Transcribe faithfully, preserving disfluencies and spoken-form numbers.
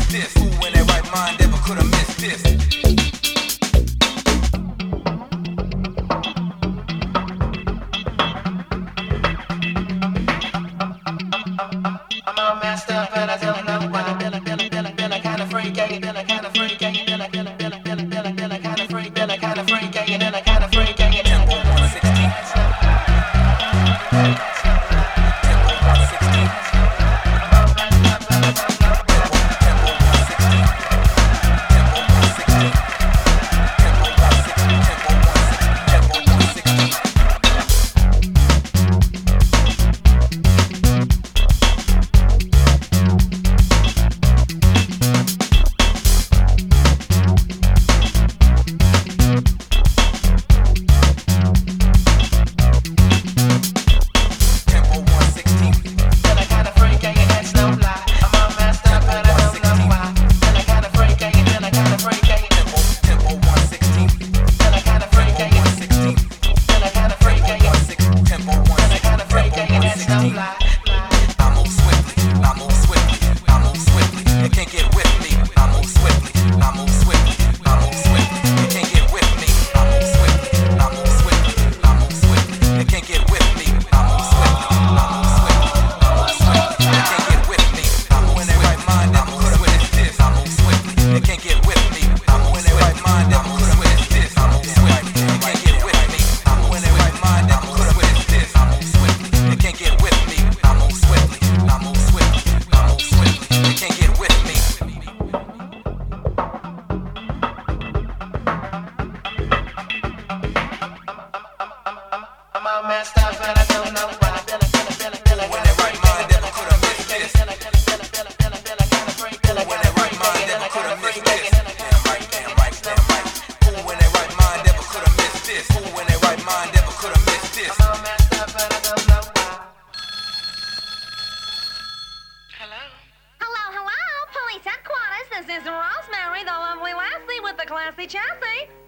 missed this? Who in their right mind ever could have missed this? I'm all messed up and I don't know why. Been a, been a, been a, been a kind of freak, ain't been a kind of freak, ain't been a, been a, been a, been a, been a, been a kind of freak, been a kind of freak, ain't been a kind of freak, ain't been a kind of freak. This is Rosemary, the lovely lassie with the classy chassis.